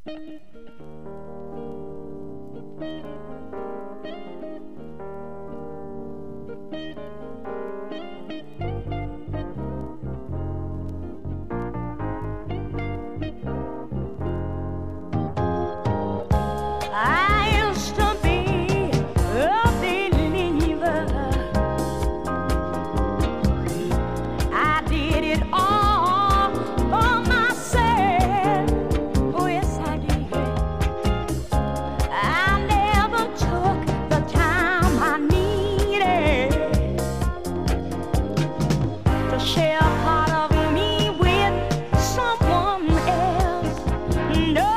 I used to be a believer. I did it all for myself. Oh, yes, I did. I never took the time I needed to share a part of me with someone else. No.